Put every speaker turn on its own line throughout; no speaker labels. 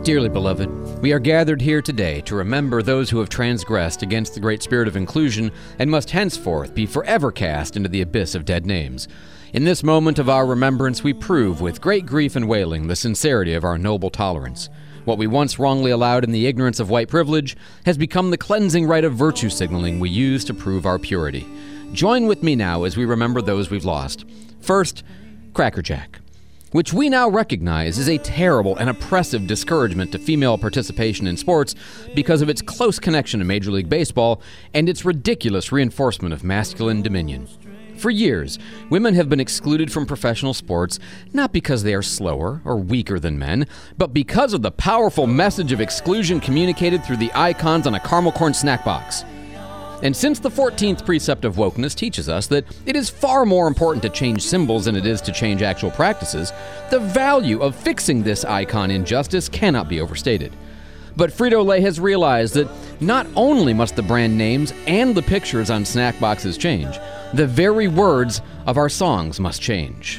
Dearly beloved, we are gathered here today to remember those who have transgressed against the great spirit of inclusion and must henceforth be forever cast into the abyss of dead names. In this moment of our remembrance, we prove with great grief and wailing the sincerity of our noble tolerance. What we once wrongly allowed in the ignorance of white privilege has become the cleansing rite of virtue signaling we use to prove our purity. Join with me now as we remember those we've lost. First, Cracker Jack, which we now recognize is a terrible and oppressive discouragement to female participation in sports because of its close connection to Major League Baseball and its ridiculous reinforcement of masculine dominion. For years, women have been excluded from professional sports not because they are slower or weaker than men, but because of the powerful message of exclusion communicated through the icons on a caramel corn snack box. And since the 14th precept of wokeness teaches us that it is far more important to change symbols than it is to change actual practices, the value of fixing this icon injustice cannot be overstated. But Frito-Lay has realized that not only must the brand names and the pictures on snack boxes change, the very words of our songs must change.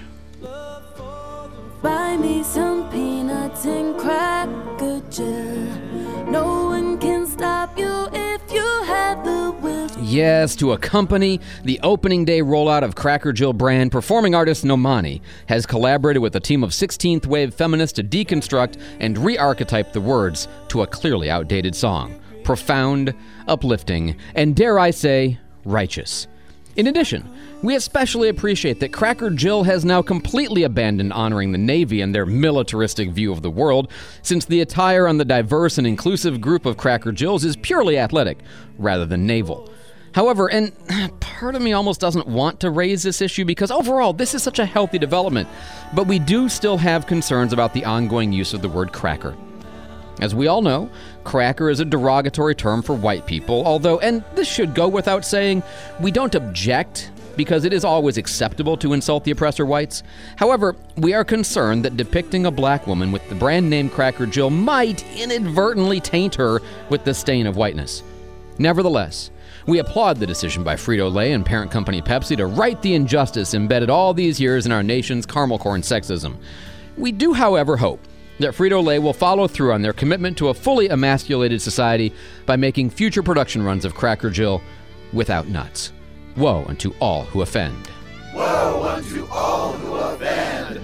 Buy me some peanuts and Cracker Jill. No one can stop you if you have the will.
Yes, to accompany the opening day rollout of Cracker Jill brand, performing artist Nomani has collaborated with a team of 16th wave feminists to deconstruct and re-archetype the words to a clearly outdated song. Profound, uplifting, and dare I say, righteous. In addition, we especially appreciate that Cracker Jill has now completely abandoned honoring the Navy and their militaristic view of the world, since the attire on the diverse and inclusive group of Cracker Jills is purely athletic, rather than naval. However, and part of me almost doesn't want to raise this issue because overall this is such a healthy development, but we do still have concerns about the ongoing use of the word cracker. As we all know, cracker is a derogatory term for white people, although, and this should go without saying, we don't object because it is always acceptable to insult the oppressor whites. However, we are concerned that depicting a black woman with the brand name Cracker Jill might inadvertently taint her with the stain of whiteness. Nevertheless, we applaud the decision by Frito-Lay and parent company Pepsi to right the injustice embedded all these years in our nation's caramel corn sexism. We do, however, hope that Frito-Lay will follow through on their commitment to a fully emasculated society by making future production runs of Cracker Jill without nuts. Woe unto all who offend.
Woe unto all who offend.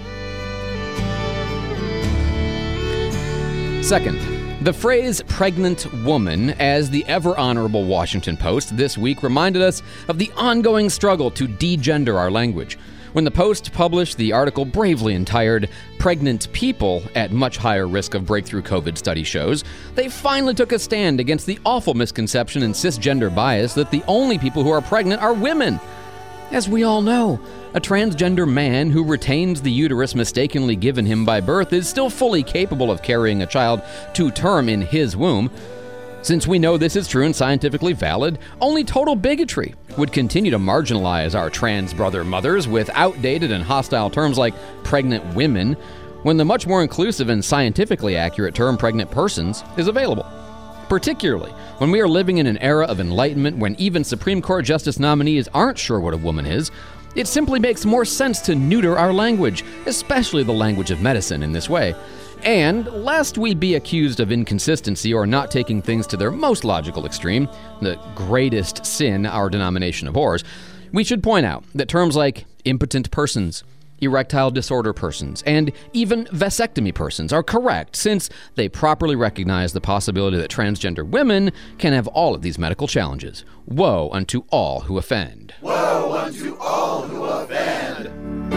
Second, the phrase pregnant woman, as the ever honorable Washington Post this week reminded us of the ongoing struggle to degender our language. When the Post published the article bravely entitled Pregnant People at Much Higher Risk of Breakthrough COVID Study Shows, they finally took a stand against the awful misconception and cisgender bias that the only people who are pregnant are women. As we all know, a transgender man who retains the uterus mistakenly given him by birth is still fully capable of carrying a child to term in his womb. Since we know this is true and scientifically valid, only total bigotry would continue to marginalize our trans brother mothers with outdated and hostile terms like pregnant women, when the much more inclusive and scientifically accurate term pregnant persons is available. Particularly when we are living in an era of enlightenment when even Supreme Court Justice nominees aren't sure what a woman is, it simply makes more sense to neuter our language, especially the language of medicine, in this way. And, lest we be accused of inconsistency or not taking things to their most logical extreme, the greatest sin our denomination abhors, we should point out that terms like impotent persons, erectile disorder persons, and even vasectomy persons are correct, since they properly recognize the possibility that transgender women can have all of these medical challenges. Woe unto all who offend.
Woe unto all who offend.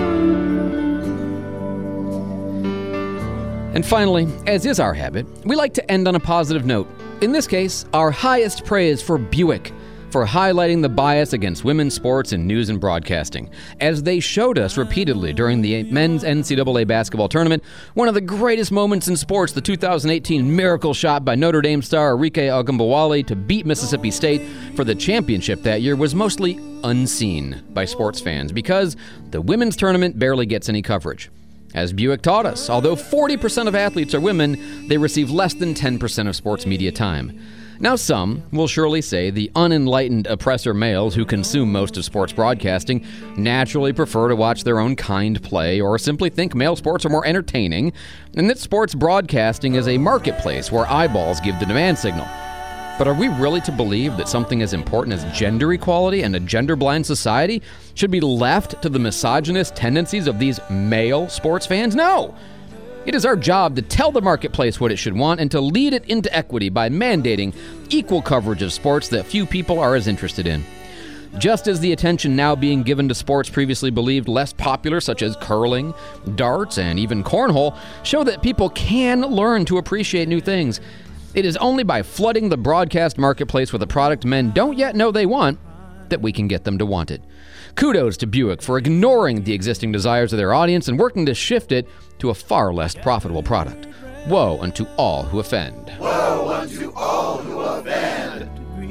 And finally, as is our habit, we like to end on a positive note. In this case, our highest praise for Buick for highlighting the bias against women's sports in news and broadcasting. As they showed us repeatedly during the men's NCAA basketball tournament, one of the greatest moments in sports, the 2018 miracle shot by Notre Dame star Arike Ogunbowale to beat Mississippi State for the championship that year, was mostly unseen by sports fans because the women's tournament barely gets any coverage. As Buick taught us, although 40% of athletes are women, they receive less than 10% of sports media time. Now, some will surely say the unenlightened oppressor males who consume most of sports broadcasting naturally prefer to watch their own kind play or simply think male sports are more entertaining, and that sports broadcasting is a marketplace where eyeballs give the demand signal. But are we really to believe that something as important as gender equality and a gender-blind society should be left to the misogynist tendencies of these male sports fans? No! It is our job to tell the marketplace what it should want and to lead it into equity by mandating equal coverage of sports that few people are as interested in. Just as the attention now being given to sports previously believed less popular, such as curling, darts, and even cornhole, show that people can learn to appreciate new things. It is only by flooding the broadcast marketplace with a product men don't yet know they want that we can get them to want it. Kudos to Buick for ignoring the existing desires of their audience and working to shift it to a far less profitable product. Woe unto all who offend.
Woe unto all who offend.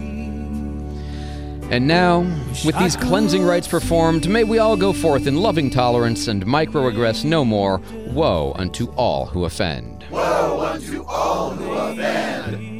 And now, with these cleansing rites performed, may we all go forth in loving tolerance and microaggress no more. Woe unto all who offend.
Woe unto all who offend.